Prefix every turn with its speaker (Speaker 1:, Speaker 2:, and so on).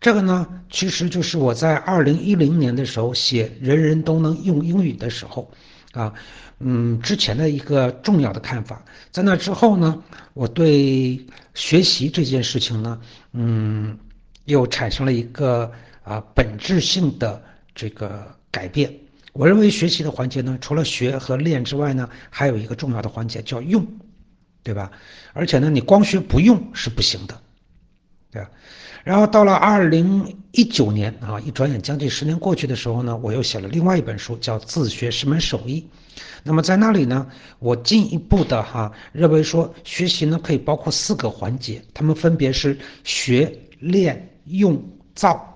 Speaker 1: 这个呢，其实就是我在2010年的时候写人人都能用英语的时候，啊，之前的一个重要的看法。在那之后呢，我对学习这件事情呢，又产生了一个本质性的这个改变。我认为学习的环节呢，除了学和练之外呢，还有一个重要的环节叫用，对吧？而且呢，你光学不用是不行的。对吧？然后到了2019年一转眼将近10年过去的时候呢，我又写了另外一本书，叫《自学是门手艺》。那么在那里呢，我进一步的认为说，学习呢可以包括4个环节，它们分别是学、练、用、造。